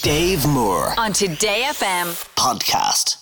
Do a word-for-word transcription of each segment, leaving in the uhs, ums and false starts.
Dave Moore on Today F M podcast.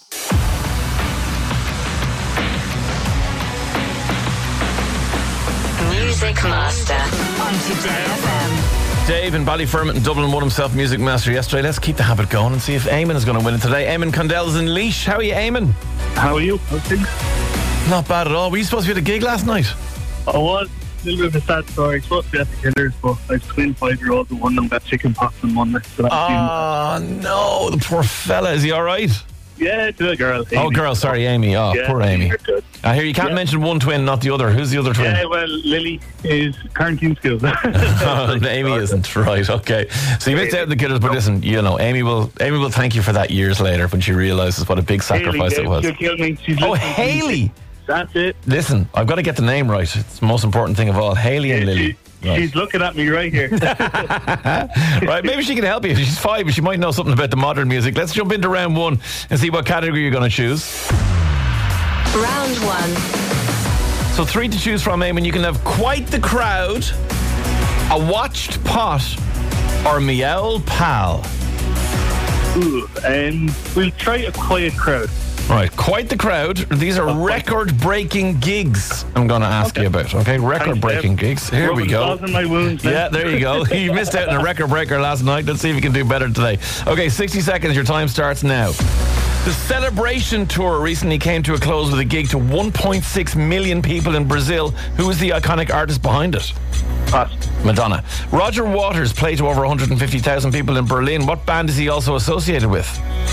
Music Master on Today F M. Dave in Ballyfermot in Dublin won himself Music Master yesterday. Let's keep the habit going and see if Eamon is going to win it today. Eamon Condell's in Laois. How are you, Eamon? How are you? How's things? Not bad at all. Were you supposed to be at a gig last night? I was. A little bit of a sad story. Supposed to be at the Killers, but I have twin five-year-olds and one of them got chicken pox on Monday. So that's Oh, no. The poor fella. Is he all right? yeah, it's a girl. Amy. Oh, girl. Sorry, Amy. Oh, Yeah, poor Amy. you're good. I hear you can't Yeah. mention one twin, not the other. Who's the other twin? Yeah, well, Lily is quarantine school. Oh, Amy isn't. Right, okay. So you missed out on the Killers, but listen, you know, Amy will Amy will thank you for that years later when she realises what a big sacrifice Hayley, it was. She'll kill me. She's Oh, listening to me. Hayley. That's it. Listen, I've got to get the name right. It's the most important thing of all. Hayley and She- Lily. Right. She's looking at me right here. Right, maybe she can help you. She's five, but she might know something about the modern music. Let's jump into round one and see what category you're going to choose. Round one. So three to choose from, Eamon. You can have quite the crowd, a watched pot, or meow pal. Ooh, um, we'll try a quiet crowd. Right, quite the crowd. These are record-breaking gigs I'm going to ask Okay. you about, okay? Record-breaking gigs. Here we Rubbing go. salt in my wounds, man. Yeah, there you go. You missed out on a record breaker last night. Let's see if you can do better today. Okay, sixty seconds. Your time starts now. The Celebration Tour recently came to a close with a gig to one point six million people in Brazil. Who is the iconic artist behind it? Pass. Madonna. Roger Waters played to over one hundred fifty thousand people in Berlin. What band is he also associated with?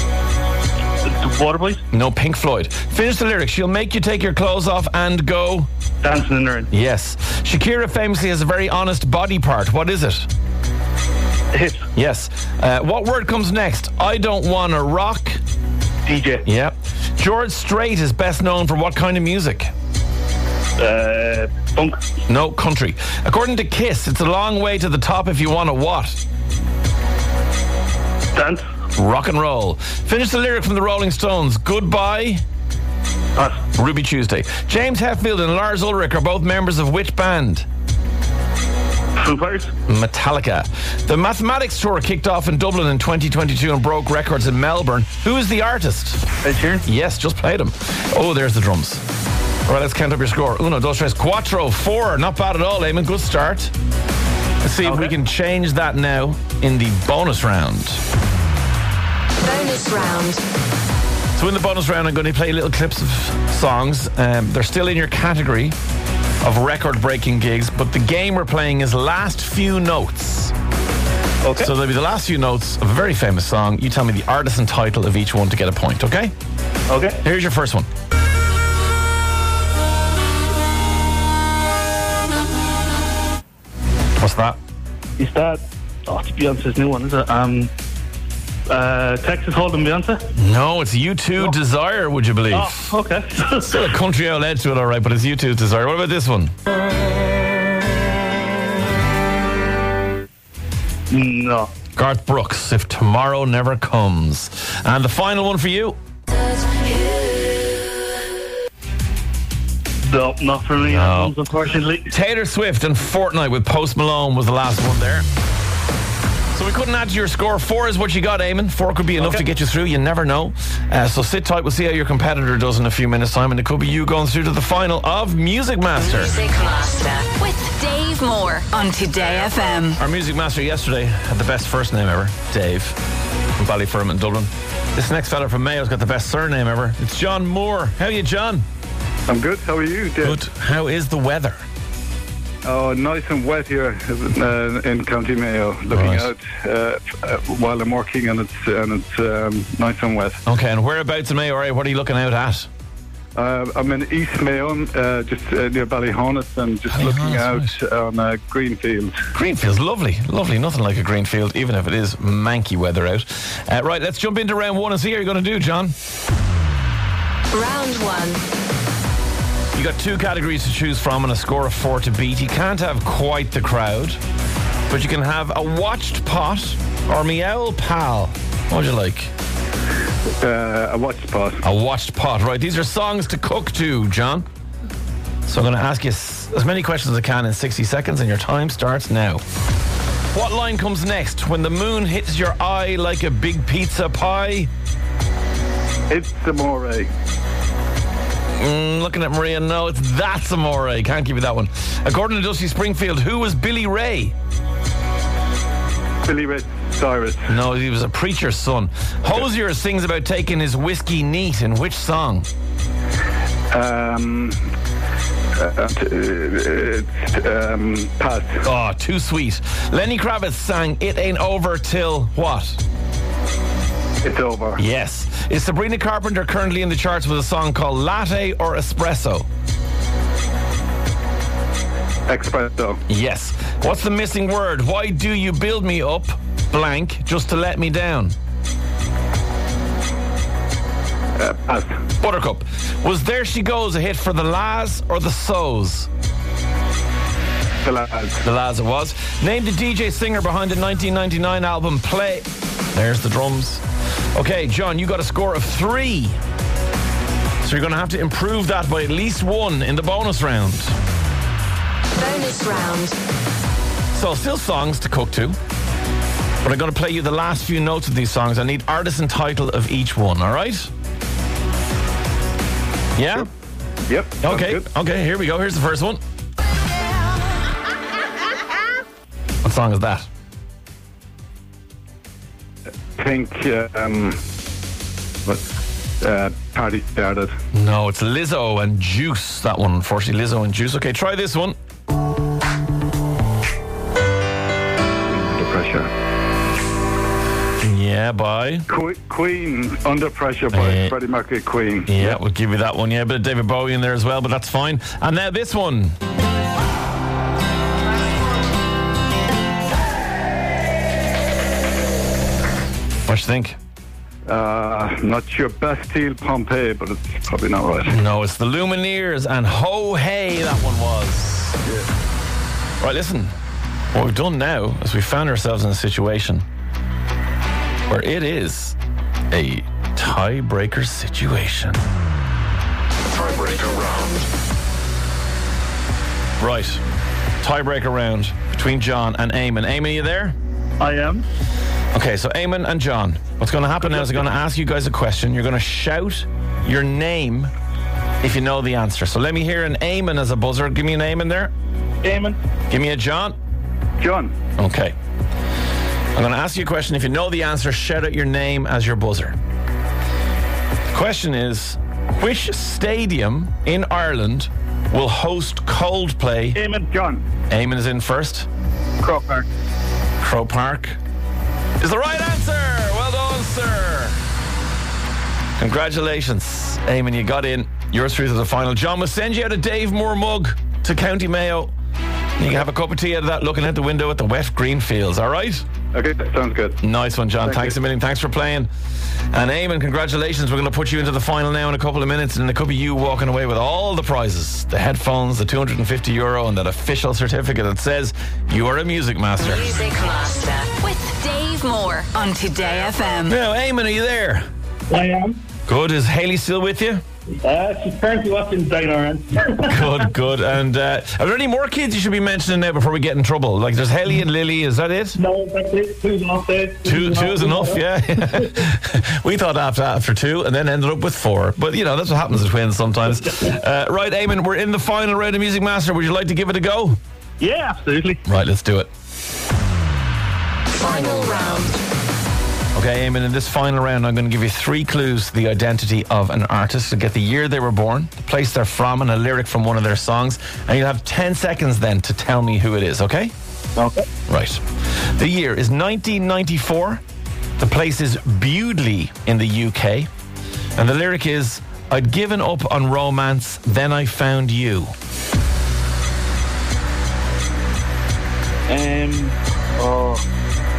The Waterboys. No, Pink Floyd. Finish the lyrics. She'll make you take your clothes off and go. Dancing in the rain. Yes. Shakira famously has a very honest body part. What is it? Hips. Yes. Uh, what word comes next? I don't want to rock. D J. Yep. George Strait is best known for what kind of music? Uh, funk. No, country. According to Kiss, it's a long way to the top if you want to what? Dance. Rock and roll. Finish the lyric from the Rolling Stones. Goodbye. Pass. Ruby Tuesday. James Hetfield and Lars Ulrich are both members of which band? Foo Fighters. Metallica. The Mathematics Tour kicked off in Dublin in twenty twenty-two and broke records in Melbourne. Who is the artist? Ed Sheeran. Yes, just played him. Oh, there's the drums. All right, let's count up your score. Uno, dos, tres, cuatro, four. Not bad at all, Eamon. Good start. Let's see if Okay. we can change that now in the bonus round. Bonus round. So in the bonus round, I'm going to play little clips of songs. Um, they're still in your category of record-breaking gigs, but the game we're playing is last few notes. Okay. So there'll be the last few notes of a very famous song. You tell me the artist and title of each one to get a point, okay? Okay. Here's your first one. What's that? Is that? Oh, it's Beyonce's new one, is it? Um, uh, Texas Hold'em Beyonce. No, it's U two Desire, would you believe? Oh, okay. Still a country out edge to it, all right, but it's U two Desire. What about this one? No. Garth Brooks, If Tomorrow Never Comes. And the final one for you. No, not for me, No. unfortunately. Taylor Swift and Fortnite with Post Malone was the last one there. So we couldn't add to your score. Four is what you got, Eamon. Four could be enough Okay. to get you through. You never know. Uh, so sit tight. We'll see how your competitor does in a few minutes' time. And it could be you going through to the final of Music Master. Music Master with Dave Moore on Today F M. Our Music Master yesterday had the best first name ever, Dave, from Ballyfermot in Dublin. This next fella from Mayo's got the best surname ever. It's John Moore. How are you, John? I'm good. How are you, Dave? Good. How is the weather? Oh, nice and wet here uh, in County Mayo. Looking Right. out uh, uh, while I'm working, and it's and it's um, nice and wet. Okay, and whereabouts in Mayo are you? What are you looking out at? Uh, I'm in East Mayo, uh, just uh, near Ballyhonus, and just looking out Ballyhonus, on uh, Greenfield. Greenfield's lovely. Lovely. Nothing like a Greenfield, even if it is manky weather out. Uh, right, let's jump into round one and see how you're going to do, John. Round one. You got two categories to choose from and a score of four to beat. You can't have quite the crowd, but you can have a watched pot or meow pal. What would you like? Uh, a watch spot. A watched pot, right? These are songs to cook to, John. So I'm going to ask you s- as many questions as I can in sixty seconds, and your time starts now. What line comes next? When the moon hits your eye like a big pizza pie. It's Amore. Mm, looking at Maria, no, it's That's Amore. Can't give you that one. According to Dusty Springfield, who was Billy Ray? Billy Ray Cyrus. No, he was a preacher's son. Hosier sings about taking his whiskey neat in which song? Um, uh, t- uh, um, pass. Oh, too sweet. Lenny Kravitz sang It Ain't Over Till what? It's over. Yes. Is Sabrina Carpenter currently in the charts with a song called Latte or Espresso? Espresso. Yes. What's the missing word? Why do you build me up, blank, just to let me down? Uh, pass. Buttercup. Was There She Goes a hit for the Lads or the Sows? The lads. The Lads it was. Name the D J singer behind the nineteen ninety-nine album Play. There's the drums. Okay, John, you got a score of three. So you're going to have to improve that by at least one in the bonus round. Bonus round. So still songs to cook to. But I'm going to play you the last few notes of these songs. I need artist and title of each one, all right? Yeah? Yep. sounds Okay, good. okay, here we go. Here's the first one. What song is that? I think um, what, uh, Party Started. No, it's Lizzo and Juice. That one, unfortunately, Lizzo and Juice. Okay, try this one. Under Pressure. Yeah, bye. Que- Queen, Under Pressure by Uh, Freddie Mercury, Queen. Yeah, we'll give you that one. Yeah, a bit of David Bowie in there as well, but that's fine. And now this one. What you think? Uh, not sure. Bastille Pompeii, but it's probably not right. No, it's the Lumineers and Ho Hey, that one was. Right, listen. What we've done now is we found ourselves in a situation where it is a tiebreaker situation. Tiebreaker round. Right. Tiebreaker round between John and Eamon. Eamon, are you there? I am. Okay, so Eamon and John, what's going to happen now is I'm going to ask you guys a question. You're going to shout your name if you know the answer. So let me hear an Eamon as a buzzer. Give me an Eamon there. Eamon. Give me a John. John. Okay. I'm going to ask you a question. If you know the answer, shout out your name as your buzzer. The question is, which stadium in Ireland will host Coldplay? Eamon. John. Eamon is in first. Crow Park. Crow Park is the right answer. Well done, sir. Congratulations, Eamon. You got in. Yours through to the final. John, we'll send you out a Dave Moore mug to County Mayo. You can have a cup of tea out of that looking out the window at the wet green fields, all right? Okay, that sounds good. Nice one, John. Thank Thanks you. a million. Thanks for playing. And Eamon, congratulations. We're going to put you into the final now in a couple of minutes, and it could be you walking away with all the prizes. The headphones, the two hundred fifty euro, and that official certificate that says you are a music master. Music Master with Dave Moore on Today F M. Now, Eamon, are you there? I am. Good. Is Hayley still with you? Uh, she's currently watching Dino Good, good. And uh, are there any more kids you should be mentioning now before we get in trouble? Like there's Haley and Lily, is that it? No, that's it. Two's enough, Dave. Two, two is enough, yeah. We thought after after two and then ended up with four. But, you know, that's what happens to twins sometimes. Uh, right, Eamon, we're in the final round of Music Master. Would you like to give it a go? Yeah, absolutely. Right, let's do it. Final round. Okay, Eamon, in this final round, I'm going to give you three clues to the identity of an artist to get the year they were born, the place they're from, and a lyric from one of their songs. And you'll have ten seconds then to tell me who it is, okay? Okay. Right. The year is nineteen ninety-four. The place is Bewdley in the U K. And the lyric is, I'd given up on romance, then I found you. Um, oh.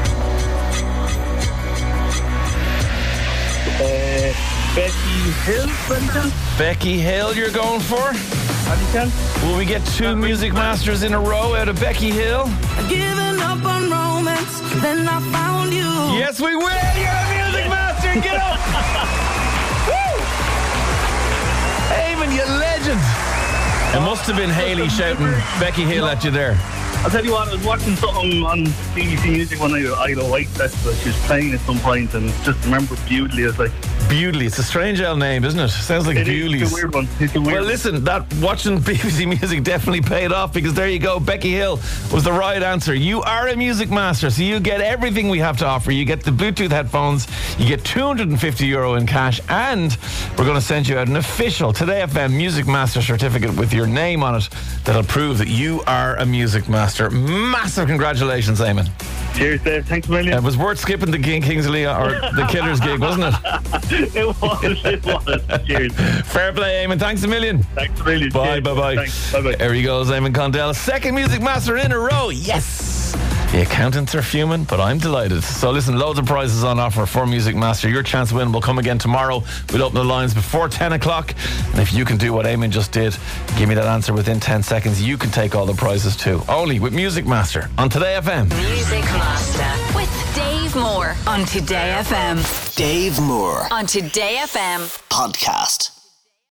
Uh, Becky Hill, Brendan? Becky Hill you're going for? Any chance? Will we get two Music Masters in a row out of Becky Hill? Giving up on romance, then I found you. Yes, we will. You're a Music Master. Get up. Woo! Eamon, you legend. It must have been Haley shouting Becky Hill at you there. I'll tell you what, I was watching something on B B C Music one night at Isle of Wight Festival. She was playing at some point and just remember Bewdley. I was like, Bewdley. It's a strange old name, isn't it? Sounds like it is, Bewdley's. it's a weird one. It's a weird Well, one. listen, that watching B B C Music definitely paid off, because there you go. Becky Hill was the right answer. You are a music master, so you get everything we have to offer. You get the Bluetooth headphones, you get two hundred fifty euro in cash, and we're going to send you out an official Today F M Music Master certificate with your name on it that'll prove that you are a music master. Massive congratulations, Eamon. Cheers, Dave. Thanks a million. It was worth skipping the King Kingsley or the Killers gig, wasn't it? It was, it was. Cheers. Fair play, Eamon. Thanks a million. Thanks a million. Bye, Cheers. bye, bye. Thanks. Bye, bye. There he goes, Eamon Condell. Second music master in a row. Yes. The accountants are fuming, but I'm delighted. So listen, loads of prizes on offer for Music Master. Your chance to win will come again tomorrow. We'll open the lines before ten o'clock. And if you can do what Eamon just did, give me that answer within ten seconds, you can take all the prizes too. Only with Music Master on Today F M. Music Master with Dave Moore on Today F M. Dave Moore On Today F M. podcast.